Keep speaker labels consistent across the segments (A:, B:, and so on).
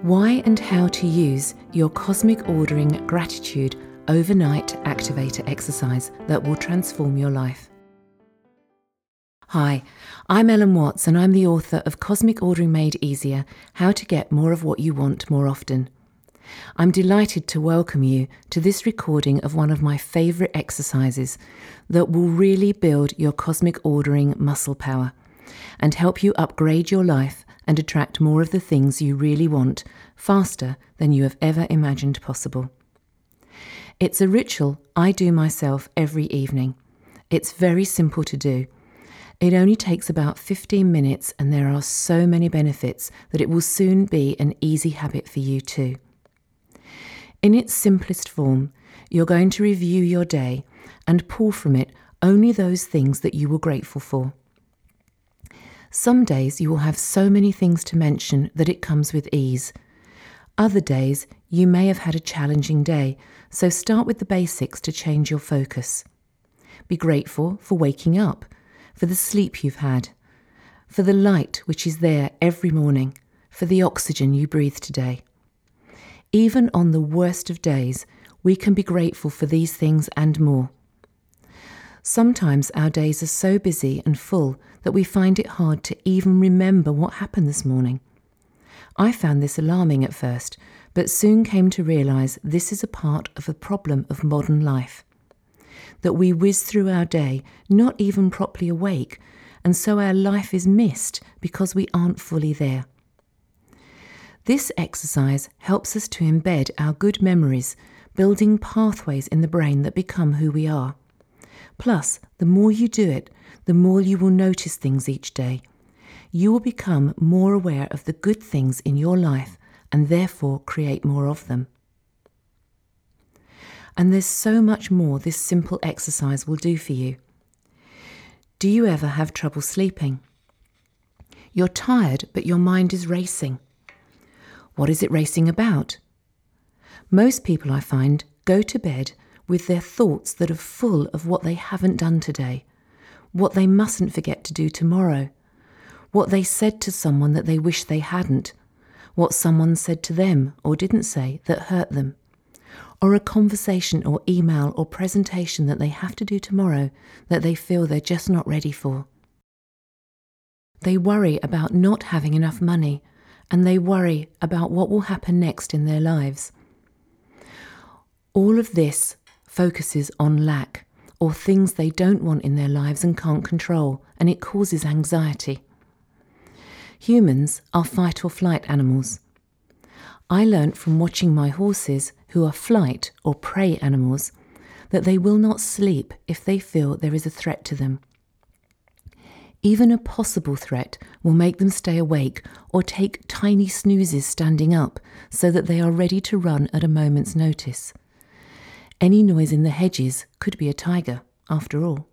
A: Why and how to use your Cosmic Ordering Gratitude Overnight Activator exercise that will transform your life. Hi, I'm Ellen Watts and I'm the author of Cosmic Ordering Made Easier, How to Get More of What You Want More Often. I'm delighted to welcome you to this recording of one of my favourite exercises that will really build your cosmic ordering muscle power and help you upgrade your life and attract more of the things you really want faster than you have ever imagined possible. It's a ritual I do myself every evening. It's very simple to do. It only takes about 15 minutes and there are so many benefits that it will soon be an easy habit for you too. In its simplest form, you're going to review your day and pull from it only those things that you were grateful for. Some days you will have so many things to mention that it comes with ease. Other days you may have had a challenging day, so start with the basics to change your focus. Be grateful for waking up, for the sleep you've had, for the light which is there every morning, for the oxygen you breathe today. Even on the worst of days, we can be grateful for these things and more. Sometimes our days are so busy and full that we find it hard to even remember what happened this morning. I found this alarming at first, but soon came to realise this is a part of a problem of modern life. That we whiz through our day not even properly awake, and so our life is missed because we aren't fully there. This exercise helps us to embed our good memories, building pathways in the brain that become who we are. Plus, the more you do it, the more you will notice things each day. You will become more aware of the good things in your life and therefore create more of them. And there's so much more this simple exercise will do for you. Do you ever have trouble sleeping? You're tired, but your mind is racing. What is it racing about? Most people, I find, go to bed with their thoughts that are full of what they haven't done today, what they mustn't forget to do tomorrow, what they said to someone that they wish they hadn't, what someone said to them or didn't say that hurt them, or a conversation or email or presentation that they have to do tomorrow that they feel they're just not ready for. They worry about not having enough money, and they worry about what will happen next in their lives. All of this focuses on lack, or things they don't want in their lives and can't control, and it causes anxiety. Humans are fight or flight animals. I learnt from watching my horses, who are flight or prey animals, that they will not sleep if they feel there is a threat to them. Even a possible threat will make them stay awake or take tiny snoozes standing up so that they are ready to run at a moment's notice. Any noise in the hedges could be a tiger, after all.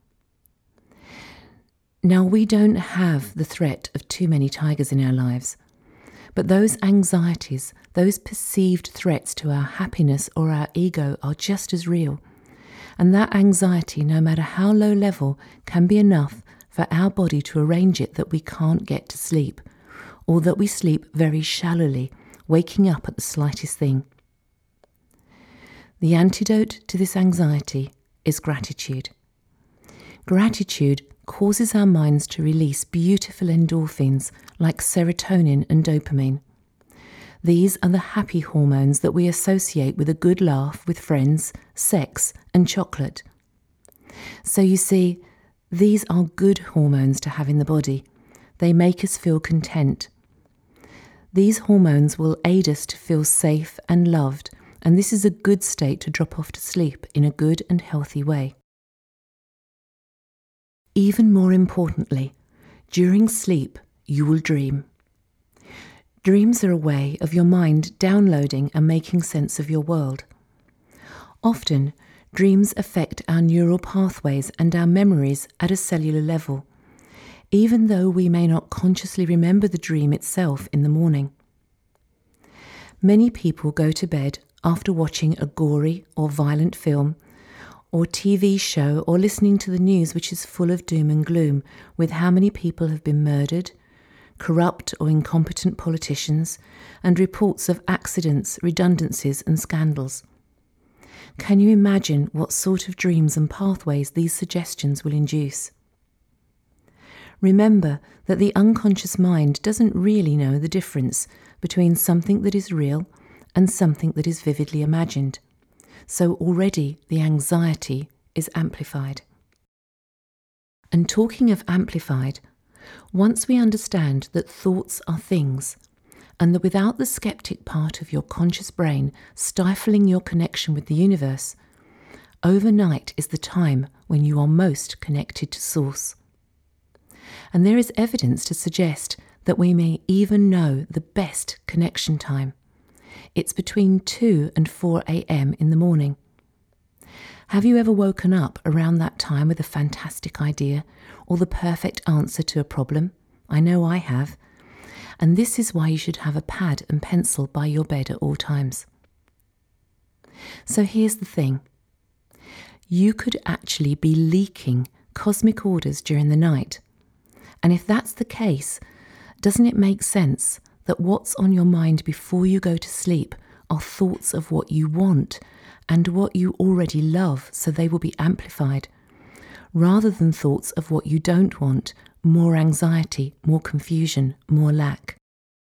A: Now, we don't have the threat of too many tigers in our lives, but those anxieties, those perceived threats to our happiness or our ego are just as real. And that anxiety, no matter how low level, can be enough for our body to arrange it that we can't get to sleep, or that we sleep very shallowly, waking up at the slightest thing. The antidote to this anxiety is gratitude. Gratitude causes our minds to release beautiful endorphins like serotonin and dopamine. These are the happy hormones that we associate with a good laugh with friends, sex, and chocolate. So you see, these are good hormones to have in the body. They make us feel content. These hormones will aid us to feel safe and loved, and this is a good state to drop off to sleep in a good and healthy way. Even more importantly, during sleep, you will dream. Dreams are a way of your mind downloading and making sense of your world. Often, dreams affect our neural pathways and our memories at a cellular level, even though we may not consciously remember the dream itself in the morning. Many people go to bed after watching a gory or violent film, or TV show, or listening to the news which is full of doom and gloom with how many people have been murdered, corrupt or incompetent politicians, and reports of accidents, redundancies, and scandals. Can you imagine what sort of dreams and pathways these suggestions will induce? Remember that the unconscious mind doesn't really know the difference between something that is real and something that is vividly imagined. So already the anxiety is amplified. And talking of amplified, once we understand that thoughts are things, and that without the skeptic part of your conscious brain stifling your connection with the universe, overnight is the time when you are most connected to Source. And there is evidence to suggest that we may even know the best connection time. It's between 2 and 4 a.m. in the morning. Have you ever woken up around that time with a fantastic idea or the perfect answer to a problem? I know I have. And this is why you should have a pad and pencil by your bed at all times. So here's the thing. You could actually be leaking cosmic orders during the night. And if that's the case, doesn't it make sense that what's on your mind before you go to sleep are thoughts of what you want and what you already love, so they will be amplified, rather than thoughts of what you don't want, more anxiety, more confusion, more lack?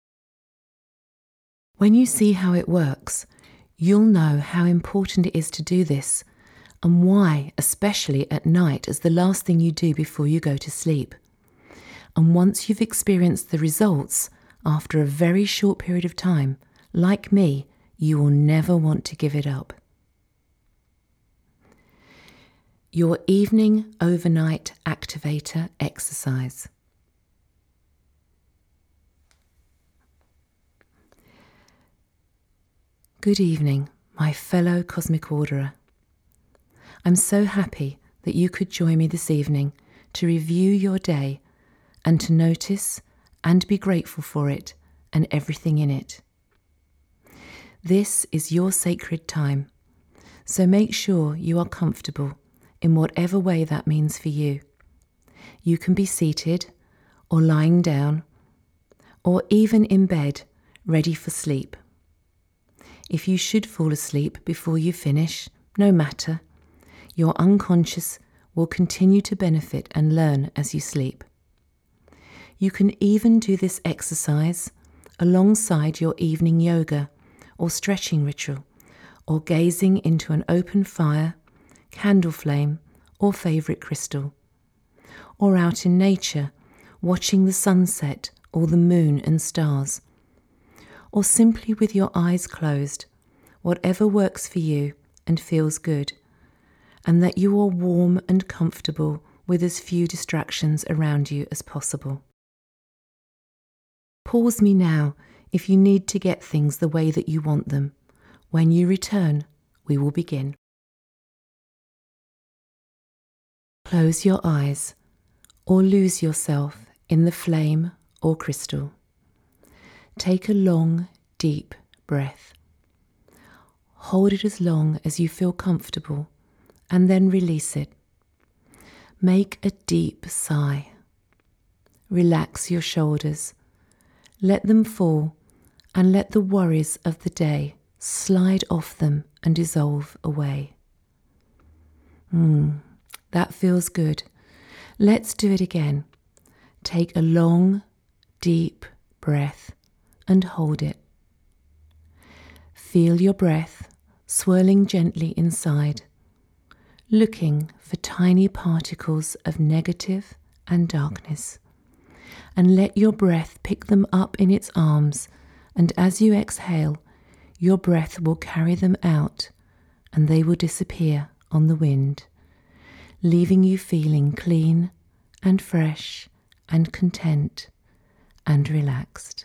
A: When you see how it works, you'll know how important it is to do this, and why, especially at night, as the last thing you do before you go to sleep. And once you've experienced the results, after a very short period of time, like me, you will never want to give it up. Your evening overnight activator exercise. Good evening, my fellow Cosmic Orderer. I'm so happy that you could join me this evening to review your day and to notice and be grateful for it and everything in it. This is your sacred time, so make sure you are comfortable in whatever way that means for you. You can be seated or lying down or even in bed, ready for sleep. If you should fall asleep before you finish, no matter. Your unconscious will continue to benefit and learn as you sleep. You can even do this exercise alongside your evening yoga or stretching ritual, or gazing into an open fire, candle flame, or favourite crystal, or out in nature, watching the sunset or the moon and stars, or simply with your eyes closed, whatever works for you and feels good, and that you are warm and comfortable with as few distractions around you as possible. Pause me now if you need to get things the way that you want them. When you return, we will begin. Close your eyes or lose yourself in the flame or crystal. Take a long, deep breath. Hold it as long as you feel comfortable and then release it. Make a deep sigh. Relax your shoulders. Let them fall and let the worries of the day slide off them and dissolve away. That feels good. Let's do it again. Take a long, deep breath and hold it. Feel your breath swirling gently inside, looking for tiny particles of negative and darkness. And let your breath pick them up in its arms, and as you exhale, your breath will carry them out and they will disappear on the wind, leaving you feeling clean and fresh and content and relaxed.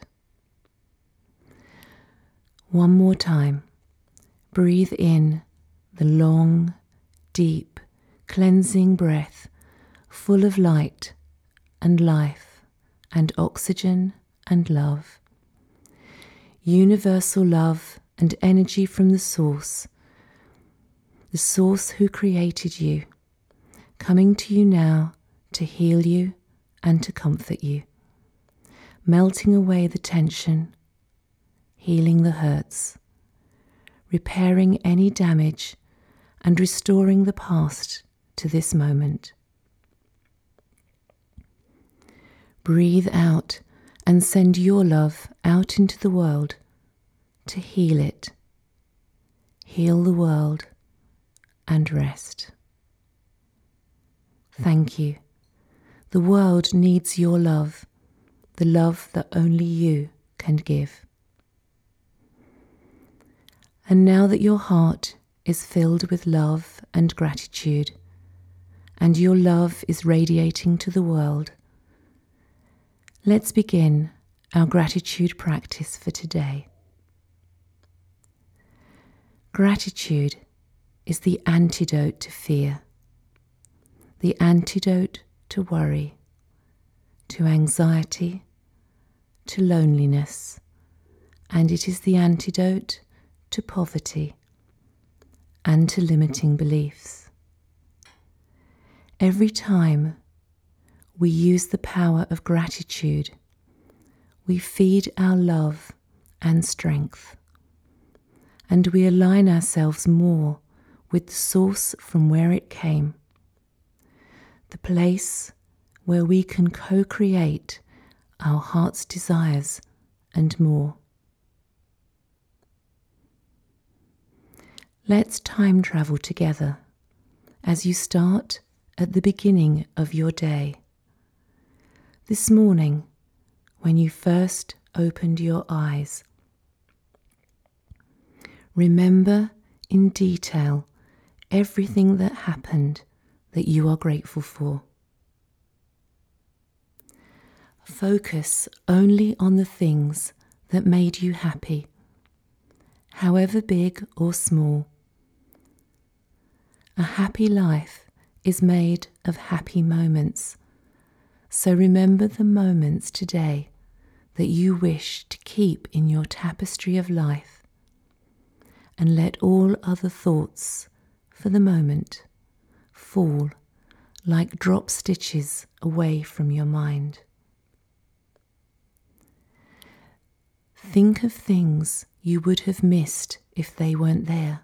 A: One more time. Breathe in the long, deep, cleansing breath, full of light and life and oxygen and love. Universal love and energy from the source who created you, coming to you now to heal you and to comfort you. melting away the tension, healing the hurts, repairing any damage, and restoring the past to this moment. Breathe out and send your love out into the world to heal it. Heal the world and rest. Thank you. The world needs your love, the love that only you can give. And now that your heart is filled with love and gratitude, and your love is radiating to the world, let's begin our gratitude practice for today. Gratitude is the antidote to fear, the antidote to worry, to anxiety, to loneliness, and it is the antidote to poverty and to limiting beliefs. Every time we use the power of gratitude, we feed our love and strength, and we align ourselves more with the source from where it came, the place where we can co-create our heart's desires and more. Let's time travel together as you start at the beginning of your day. This morning, when you first opened your eyes, remember in detail everything that happened that you are grateful for. Focus only on the things that made you happy, however big or small. A happy life is made of happy moments, so remember the moments today that you wish to keep in your tapestry of life, and let all other thoughts, for the moment, fall like drop stitches away from your mind. Think of things you would have missed if they weren't there.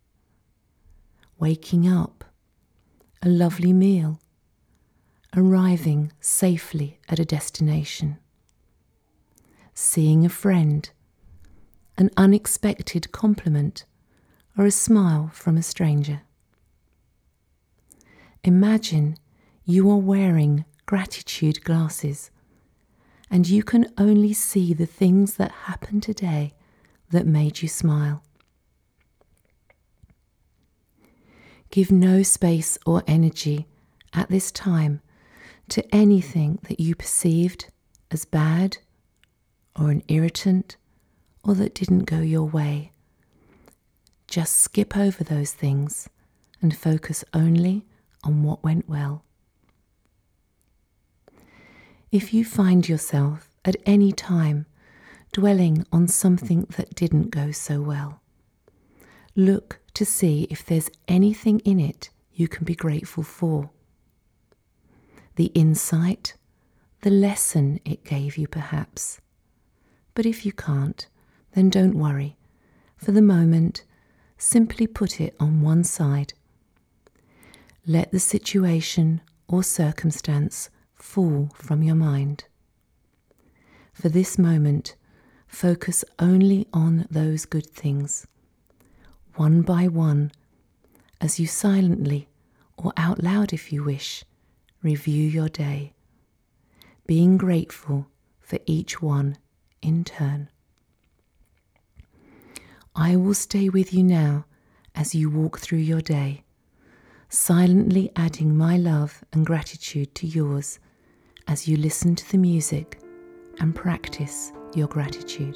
A: Waking up, a lovely meal, arriving safely at a destination, seeing a friend, an unexpected compliment, or a smile from a stranger. Imagine you are wearing gratitude glasses, and you can only see the things that happened today that made you smile. Give no space or energy at this time to anything that you perceived as bad or an irritant or that didn't go your way. Just skip over those things and focus only on what went well. If you find yourself at any time dwelling on something that didn't go so well, look to see if there's anything in it you can be grateful for. The insight, the lesson it gave you perhaps. But if you can't, then don't worry. For the moment, simply put it on one side. Let the situation or circumstance fall from your mind. For this moment, focus only on those good things, one by one, as you silently, or out loud if you wish, review your day, being grateful for each one in turn. I will stay with you now as you walk through your day, silently adding my love and gratitude to yours as you listen to the music and practice your gratitude.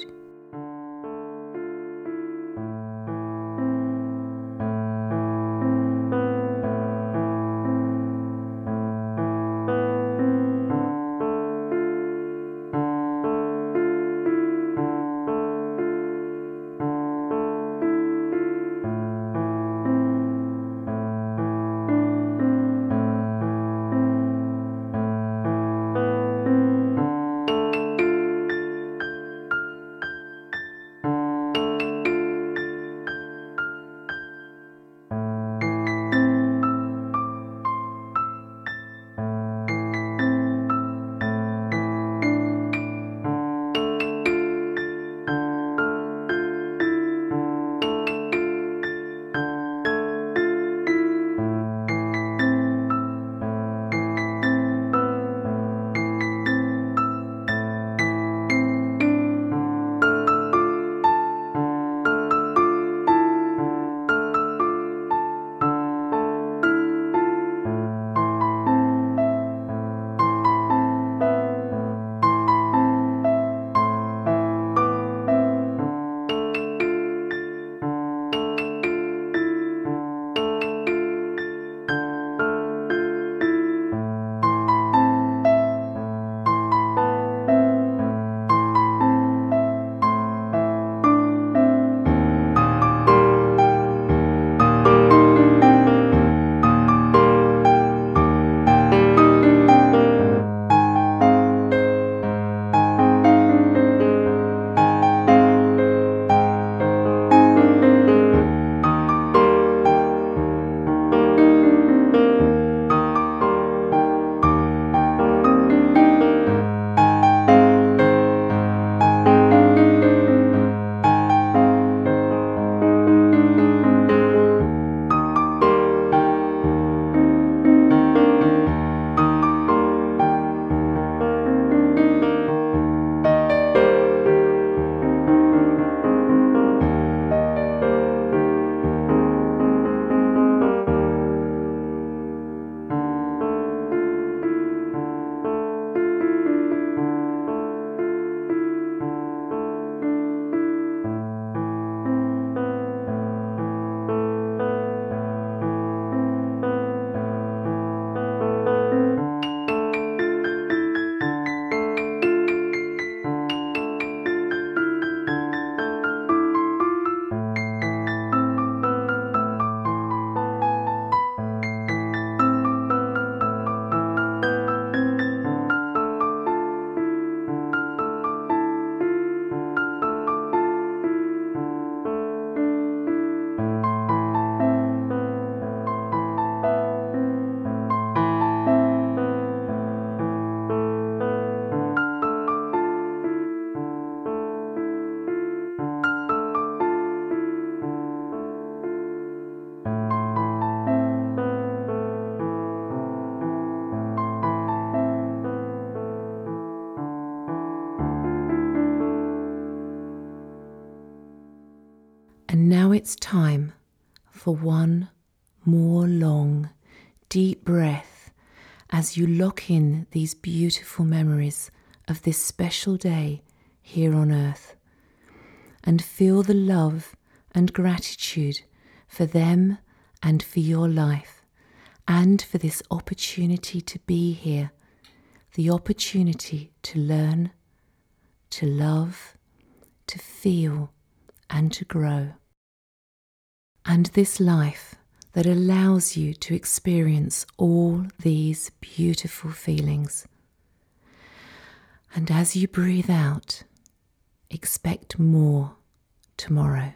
A: it's time for one more long, deep breath as you lock in these beautiful memories of this special day here on earth, and feel the love and gratitude for them and for your life, and for this opportunity to be here, the opportunity to learn, to love, to feel, and to grow. And this life that allows you to experience all these beautiful feelings. And as you breathe out, expect more tomorrow.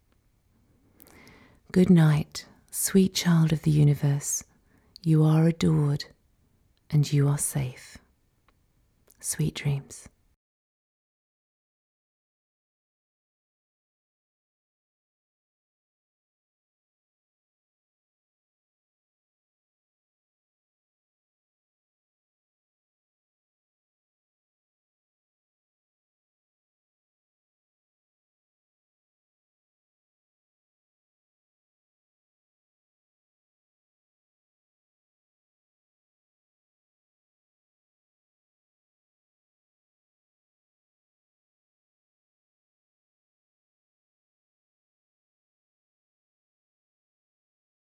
A: Good night, sweet child of the universe. You are adored and you are safe. Sweet dreams.